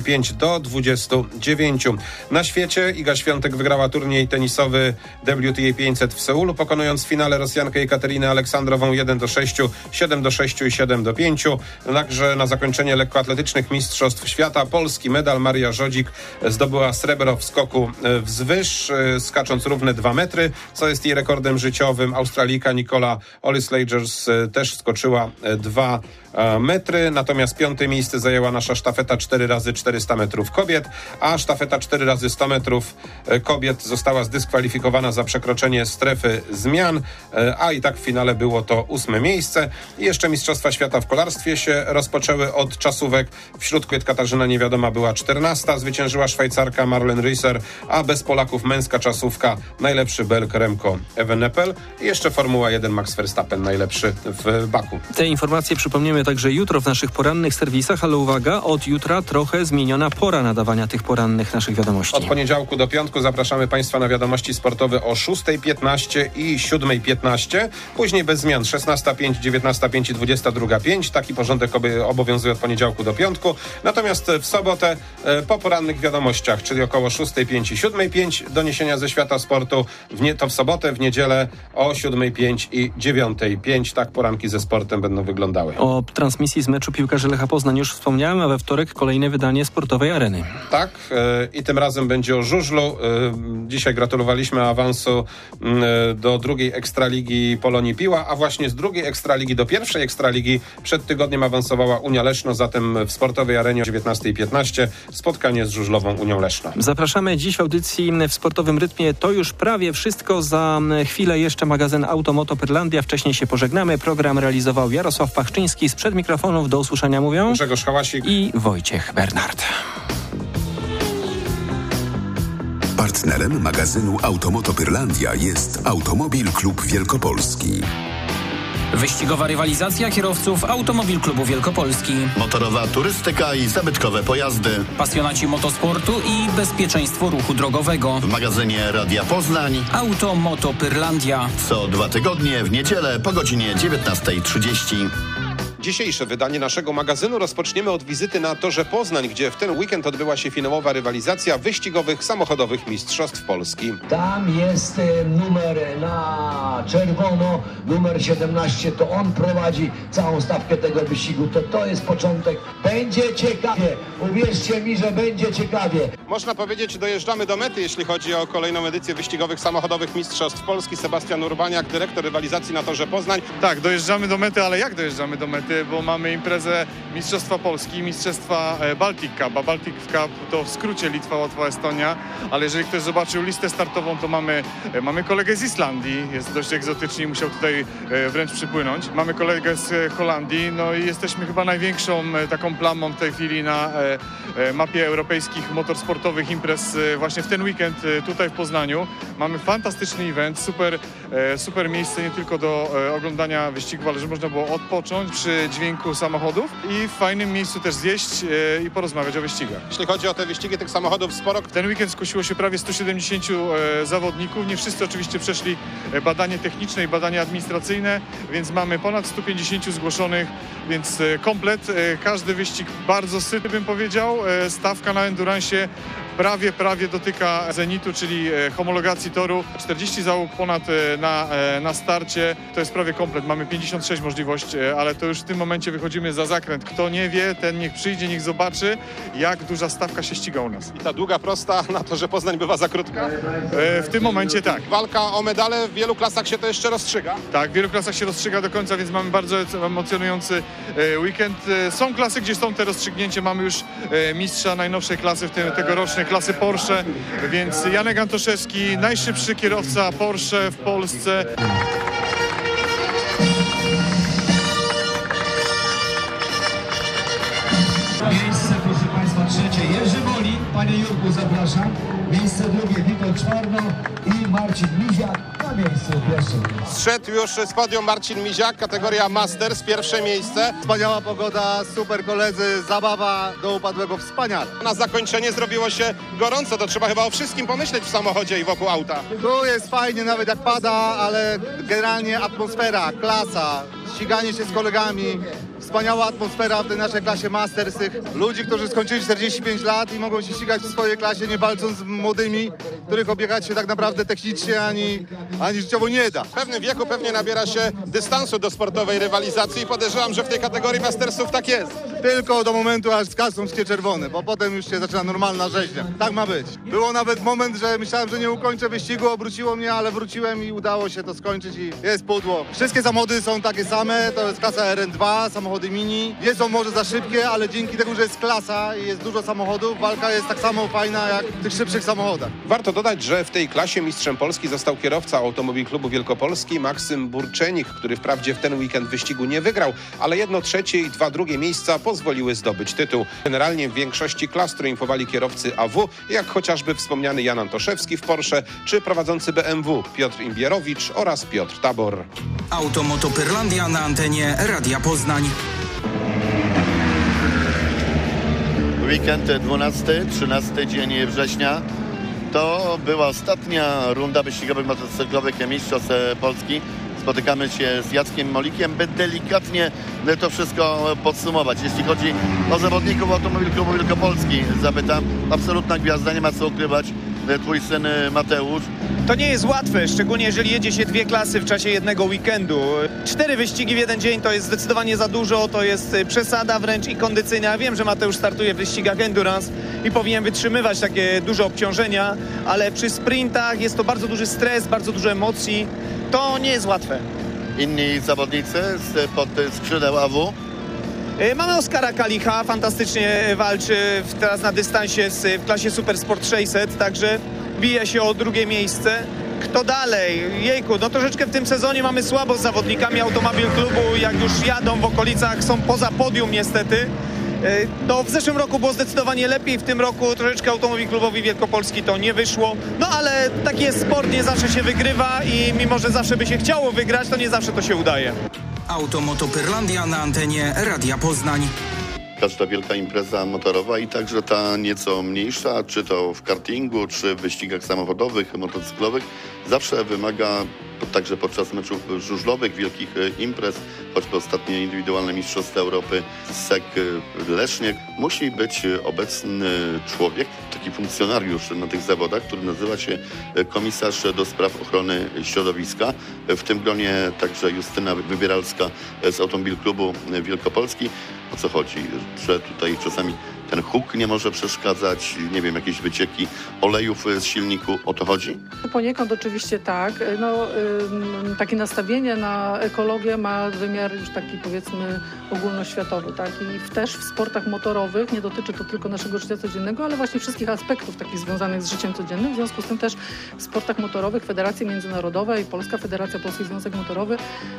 35-29. Na świecie Iga Świątek wygrała turniej tenisowy WTA 500 w Seulu, pokonując w finale Rosjankę Ekaterinę Aleksandrową 1-6, 7-6 i 7-5. Także na zakończenie lekkoatletycznych mistrzostw świata polski medal Maria Żodzik zdobyła srebro w skoku wzwyż, skacząc równe 2 metry, co jest jej rekordem życiowym. Australijka Nicola Ollis-Lagers też skoczyła 2 metry, natomiast 5. miejsce zajęła nasza sztafeta 4x400 metrów kobiet, a sztafeta 4x100 metrów kobiet została zdyskwalifikowana za przekroczenie strefy zmian, a i tak w finale było to 8. miejsce. I jeszcze Mistrzostwa Świata w kolarstwie się rozpoczęły od czasówek. Wśród kobiet Katarzyna Niewiadoma była 14, zwyciężyła Szwajcarka Marlen Reusser, a bez Polaków męska czasówka najlepszy Belg Remco Evenepoel i jeszcze Formuła 1 Max Verstappen najlepszy w Baku. Te informacje przypomniemy Będziemy także jutro w naszych porannych serwisach, ale uwaga, od jutra trochę zmieniona pora nadawania tych porannych naszych wiadomości. Od poniedziałku do piątku zapraszamy Państwa na wiadomości sportowe o 6:15 i 7:15. Później bez zmian 16:05, 19:05 i 22:05. Taki porządek obowiązuje od poniedziałku do piątku. Natomiast w sobotę po porannych wiadomościach, czyli około 6:05 i 7:05 doniesienia ze świata sportu. To w sobotę, w niedzielę o 7:05 i 9:05. Tak poranki ze sportem będą wyglądały. O transmisji z meczu piłkarzy Lecha Poznań już wspomniałem, a we wtorek kolejne wydanie Sportowej Areny. Tak, i tym razem będzie o żużlu. Dzisiaj gratulowaliśmy awansu do drugiej Ekstraligi Polonii Piła, a właśnie z drugiej Ekstraligi do pierwszej Ekstraligi przed tygodniem awansowała Unia Leszno, zatem w Sportowej Arenie o 19:15 spotkanie z żużlową Unią Leszno. Zapraszamy dziś w audycji w Sportowym Rytmie. To już prawie wszystko. Za chwilę jeszcze magazyn Automoto Pyrlandia. Wcześniej się pożegnamy. Program realizował Jarosław Pachczyński. Sprzed mikrofonów do usłyszenia mówią Grzegorz Hałasik i Wojciech Bernard. Partnerem magazynu Automoto Pyrlandia jest Automobil Klub Wielkopolski. Wyścigowa rywalizacja kierowców Automobil Klubu Wielkopolski. Motorowa turystyka i zabytkowe pojazdy. Pasjonaci motosportu i bezpieczeństwo ruchu drogowego. W magazynie Radia Poznań Automoto Pyrlandia. Co 2 tygodnie w niedzielę po godzinie 19:30. Dzisiejsze wydanie naszego magazynu rozpoczniemy od wizyty na Torze Poznań, gdzie w ten weekend odbyła się finałowa rywalizacja wyścigowych samochodowych mistrzostw Polski. Tam jest numer na czerwono, numer 17, to on prowadzi całą stawkę tego wyścigu. To jest początek. Będzie ciekawie. Uwierzcie mi, że będzie ciekawie. Można powiedzieć, dojeżdżamy do mety, jeśli chodzi o kolejną edycję wyścigowych samochodowych mistrzostw Polski. Sebastian Urbaniak, dyrektor rywalizacji na Torze Poznań. Tak, dojeżdżamy do mety, ale jak dojeżdżamy do mety? Bo mamy imprezę Mistrzostwa Polski, Mistrzostwa Baltic Cup, a Baltic Cup to w skrócie Litwa, Łotwa, Estonia, ale jeżeli ktoś zobaczył listę startową, to mamy kolegę z Islandii, jest dość egzotyczny i musiał tutaj wręcz przypłynąć. Mamy kolegę z Holandii, no i jesteśmy chyba największą taką plamą w tej chwili na mapie europejskich motorsportowych imprez właśnie w ten weekend tutaj w Poznaniu. Mamy fantastyczny event, super miejsce nie tylko do oglądania wyścigów, ale że można było odpocząć przy dźwięku samochodów i w fajnym miejscu też zjeść i porozmawiać o wyścigach. Jeśli chodzi o te wyścigi tych samochodów sporo. Ten weekend zgłosiło się prawie 170 zawodników. Nie wszyscy oczywiście przeszli badanie techniczne i badanie administracyjne, więc mamy ponad 150 zgłoszonych, więc komplet. Każdy wyścig bardzo syty, bym powiedział. Stawka na endurancie prawie dotyka zenitu, czyli homologacji toru. 40 załóg ponad na starcie. To jest prawie komplet. Mamy 56 możliwości, ale to już w tym momencie wychodzimy za zakręt. Kto nie wie, ten niech przyjdzie, niech zobaczy, jak duża stawka się ściga u nas. I ta długa prosta na Torze Poznań bywa za krótka? W tym momencie tak. Walka o medale, w wielu klasach się to jeszcze rozstrzyga? Tak, w wielu klasach się rozstrzyga do końca, więc mamy bardzo emocjonujący weekend. Są klasy, gdzie są te rozstrzygnięcia. Mamy już mistrza najnowszej klasy, w tym tegorocznej klasy Porsche, więc Janek Antoszewski, najszybszy kierowca Porsche w Polsce. Miejsce, proszę Państwa, trzecie Jerzy Woli, Panie Jurku, zapraszam. Miejsce drugie Witold Czwarno i Marcin Miziak na miejscu pierwszym. Zszedł już z podium Marcin Miziak, kategoria Masters, pierwsze miejsce. Wspaniała pogoda, super koledzy, zabawa do upadłego wspaniale. Na zakończenie zrobiło się gorąco, to trzeba chyba o wszystkim pomyśleć w samochodzie i wokół auta. Tu jest fajnie, nawet jak pada, ale generalnie atmosfera, klasa, ściganie się z kolegami. Wspaniała atmosfera w tej naszej klasie Masters, tych ludzi, którzy skończyli 45 lat i mogą się ścigać w swojej klasie, nie walcząc z młodymi, których obiegać się tak naprawdę technicznie ani życiowo nie da. W pewnym wieku pewnie nabiera się dystansu do sportowej rywalizacji i podejrzewam, że w tej kategorii Mastersów tak jest. Tylko do momentu, aż skasną się czerwone, bo potem już się zaczyna normalna rzeźnia. Tak ma być. Było nawet moment, że myślałem, że nie ukończę wyścigu, obróciło mnie, ale wróciłem i udało się to skończyć i jest pudło. Wszystkie samochody są takie same, to jest klasa RN2, samochody mini. Nie są może za szybkie, ale dzięki temu, że jest klasa i jest dużo samochodów, walka jest tak samo fajna jak w tych szybszych samochodach. Warto dodać, że w tej klasie mistrzem Polski został kierowca Automobil Klubu Wielkopolski Maksym Burczenik, który wprawdzie w ten weekend wyścigu nie wygrał, ale 1/3 i 2 drugie miejsca pozwoliły zdobyć tytuł. Generalnie w większości klas triumfowali kierowcy AW, jak chociażby wspomniany Jan Antoszewski w Porsche, czy prowadzący BMW Piotr Imbierowicz oraz Piotr Tabor. Automoto Pyrlandia na antenie Radia Poznań. weekend 12-13 dzień września. To była ostatnia runda wyścigowych motocyklowych Mistrzostw Polski. Spotykamy się z Jackiem Molikiem, by delikatnie to wszystko podsumować. Jeśli chodzi o zawodników Automobil Klubu Wielkopolski, zapytam, absolutna gwiazda, nie ma co ukrywać, twój syn Mateusz. To nie jest łatwe, szczególnie jeżeli jedzie się 2 klasy w czasie jednego weekendu. 4 wyścigi w jeden dzień to jest zdecydowanie za dużo, to jest przesada wręcz i kondycyjna. Wiem, że Mateusz startuje w wyścigach endurance i powinien wytrzymywać takie duże obciążenia, ale przy sprintach jest to bardzo duży stres, bardzo dużo emocji. To nie jest łatwe. Inni zawodnicy pod skrzydeł AW? Mamy Oskara Kalicha, fantastycznie walczy teraz na dystansie w klasie Super Sport 600, także bije się o drugie miejsce. Kto dalej? Jejku, no troszeczkę w tym sezonie mamy słabo z zawodnikami Automobil Klubu, jak już jadą w okolicach, są poza podium niestety. No w zeszłym roku było zdecydowanie lepiej, w tym roku troszeczkę Automobil Klubowi Wielkopolski to nie wyszło. No ale taki jest sport, nie zawsze się wygrywa i mimo, że zawsze by się chciało wygrać, to nie zawsze to się udaje. Automoto Pyrlandia na antenie Radia Poznań. Każda wielka impreza motorowa i także ta nieco mniejsza, czy to w kartingu, czy w wyścigach samochodowych, motocyklowych, zawsze wymaga, także podczas meczów żużlowych, wielkich imprez, choćby ostatnie indywidualne Mistrzostwa Europy, SEK Leszniek, musi być obecny człowiek, taki funkcjonariusz na tych zawodach, który nazywa się komisarz do spraw ochrony środowiska. W tym gronie także Justyna Wybieralska z Automobil Klubu Wielkopolski. O co chodzi? Że tutaj czasami ten huk nie może przeszkadzać, nie wiem, jakieś wycieki olejów z silniku, o to chodzi? Poniekąd oczywiście tak. Takie nastawienie na ekologię ma wymiar już taki, powiedzmy, ogólnoświatowy, tak? I też w sportach motorowych nie dotyczy to tylko naszego życia codziennego, ale właśnie wszystkich aspektów takich związanych z życiem codziennym. W związku z tym też w sportach motorowych federacje międzynarodowe i Polska Federacja, Polski Związek Motorowy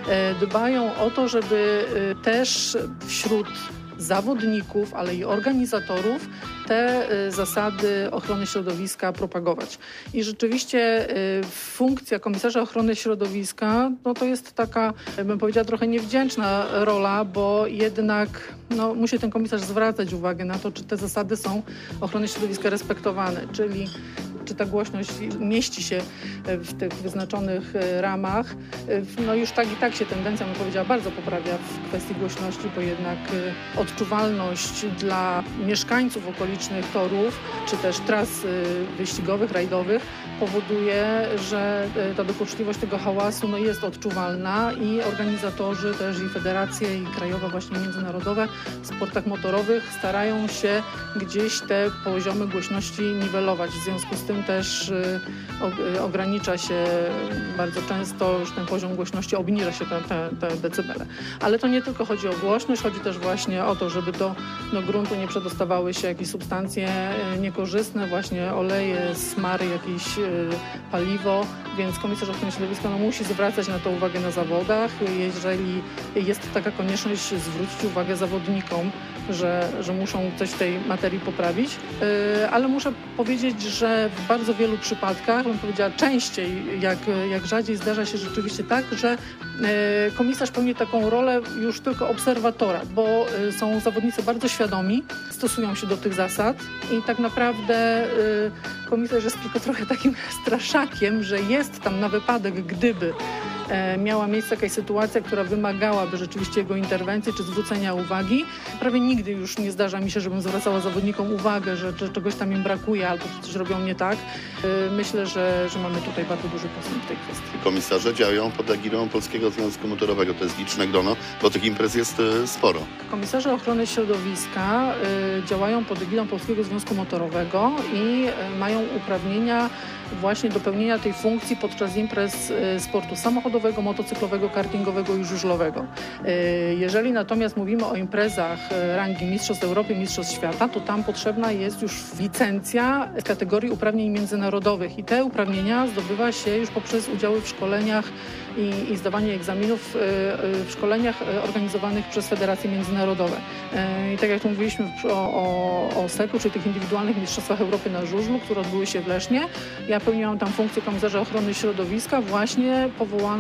dbają o to, żeby też wśród zawodników, ale i organizatorów te zasady ochrony środowiska propagować. I rzeczywiście funkcja komisarza ochrony środowiska, no to jest taka, bym powiedziała, trochę niewdzięczna rola, bo jednak musi ten komisarz zwracać uwagę na to, czy te zasady są ochrony środowiska respektowane, czyli czy ta głośność mieści się w tych wyznaczonych ramach. No już tak i tak się tendencja, bym powiedziała, bardzo poprawia w kwestii głośności, bo jednak odczuwalność dla mieszkańców okolicznych torów, czy też tras wyścigowych, rajdowych powoduje, że ta dokuczliwość tego hałasu jest odczuwalna i organizatorzy też i federacje i krajowe, właśnie międzynarodowe w sportach motorowych starają się gdzieś te poziomy głośności niwelować. W związku z tym też ogranicza się bardzo często, już ten poziom głośności, obniża się te decybele. Ale to nie tylko chodzi o głośność, chodzi też właśnie o to, żeby do gruntu nie przedostawały się jakieś substancje niekorzystne, właśnie oleje, smary, jakieś paliwo, więc komisarz ochrony środowiska musi zwracać na to uwagę na zawodach. Jeżeli jest taka konieczność, zwrócić uwagę zawodnikom, że muszą coś w tej materii poprawić, ale muszę powiedzieć, że w bardzo wielu przypadkach, bym powiedziała częściej, jak rzadziej, zdarza się rzeczywiście tak, że komisarz pełni taką rolę już tylko obserwatora, bo są zawodnicy bardzo świadomi, stosują się do tych zasad i tak naprawdę komisarz jest tylko trochę takim straszakiem, że jest tam na wypadek, gdyby miała miejsce jakaś sytuacja, która wymagałaby rzeczywiście jego interwencji czy zwrócenia uwagi. Prawie nigdy już nie zdarza mi się, żebym zwracała zawodnikom uwagę, że czegoś tam im brakuje albo że coś robią nie tak. Myślę, że mamy tutaj bardzo duży postęp w tej kwestii. Komisarze działają pod egidą Polskiego Związku Motorowego. To jest liczne grono, bo tych imprez jest sporo. Komisarze ochrony środowiska działają pod egidą Polskiego Związku Motorowego i mają uprawnienia właśnie do pełnienia tej funkcji podczas imprez sportu samochodowego, motocyklowego, kartingowego i żużlowego. Jeżeli natomiast mówimy o imprezach rangi Mistrzostw Europy, Mistrzostw Świata, to tam potrzebna jest już licencja z kategorii uprawnień międzynarodowych i te uprawnienia zdobywa się już poprzez udziały w szkoleniach i zdawanie egzaminów w szkoleniach organizowanych przez federacje międzynarodowe. I tak jak tu mówiliśmy o SEK-u, czyli tych indywidualnych mistrzostwach Europy na żużlu, które odbyły się w Lesznie, ja pełniłam tam funkcję komisarza ochrony środowiska, właśnie powołana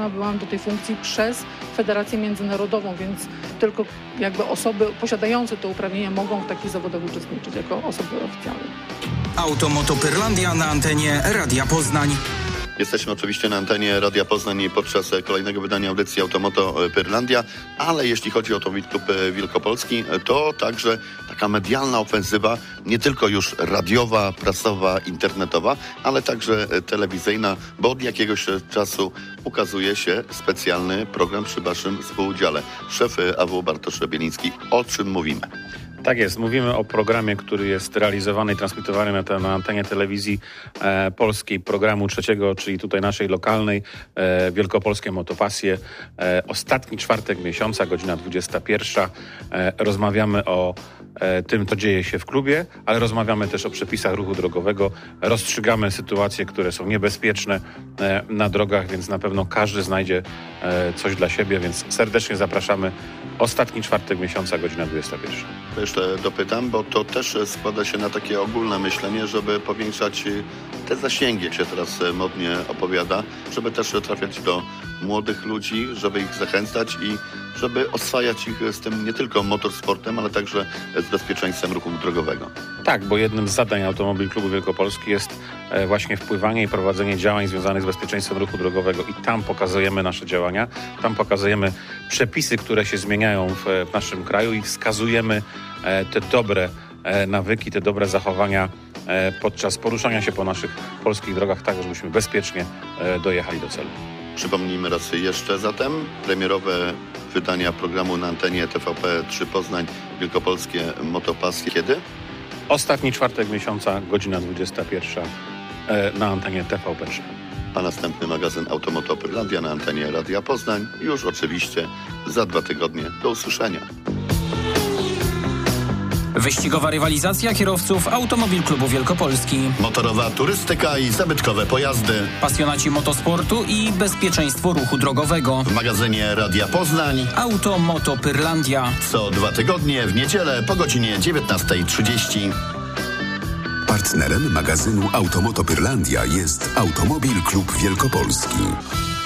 nabyłam do tej funkcji przez Federację Międzynarodową, więc tylko jakby osoby posiadające to uprawnienie mogą w takich zawodach uczestniczyć jako osoby oficjalne. Automoto Pyrlandia na antenie Radia Poznań. Jesteśmy oczywiście na antenie Radia Poznań podczas kolejnego wydania audycji Automoto Pyrlandia, ale jeśli chodzi o Automobil Klub Wielkopolski, to także taka medialna ofensywa, nie tylko już radiowa, prasowa, internetowa, ale także telewizyjna, bo od jakiegoś czasu ukazuje się specjalny program przy waszym współudziale. Szef AW Bartosz Bieliński, o czym mówimy? Tak jest, mówimy o programie, który jest realizowany i transmitowany na antenie telewizji polskiej, programu trzeciego, czyli tutaj naszej lokalnej, Wielkopolskie Motopasje. Ostatni czwartek miesiąca, godzina 21. Rozmawiamy o tym, co dzieje się w klubie, ale rozmawiamy też o przepisach ruchu drogowego. Rozstrzygamy sytuacje, które są niebezpieczne na drogach, więc na pewno każdy znajdzie coś dla siebie, więc serdecznie zapraszamy. Ostatni czwartek miesiąca, godzina 21. Jeszcze dopytam, bo to też składa się na takie ogólne myślenie, żeby powiększać te zasięgi, jak się teraz modnie opowiada, żeby też trafiać do młodych ludzi, żeby ich zachęcać i żeby oswajać ich z tym nie tylko motorsportem, ale także z bezpieczeństwem ruchu drogowego. Tak, bo jednym z zadań Automobil Klubu Wielkopolski jest właśnie wpływanie i prowadzenie działań związanych z bezpieczeństwem ruchu drogowego i tam pokazujemy nasze działania, tam pokazujemy przepisy, które się zmieniają w naszym kraju i wskazujemy te dobre nawyki, te dobre zachowania podczas poruszania się po naszych polskich drogach, tak żebyśmy bezpiecznie dojechali do celu. Przypomnijmy raz jeszcze zatem premierowe wydania programu na antenie TVP3 Poznań Wielkopolskie Motopasje. Kiedy? Ostatni czwartek miesiąca, godzina 21 na antenie TVP3. A następny magazyn Automoto Pyrlandia na antenie Radia Poznań już oczywiście za 2 tygodnie. Do usłyszenia. Wyścigowa rywalizacja kierowców Automobil Klubu Wielkopolski. Motorowa turystyka i zabytkowe pojazdy. Pasjonaci motosportu i bezpieczeństwo ruchu drogowego. W magazynie Radia Poznań Automoto Pyrlandia. Co 2 tygodnie w niedzielę po godzinie 19:30. Partnerem magazynu Automoto Pyrlandia jest Automobil Klub Wielkopolski.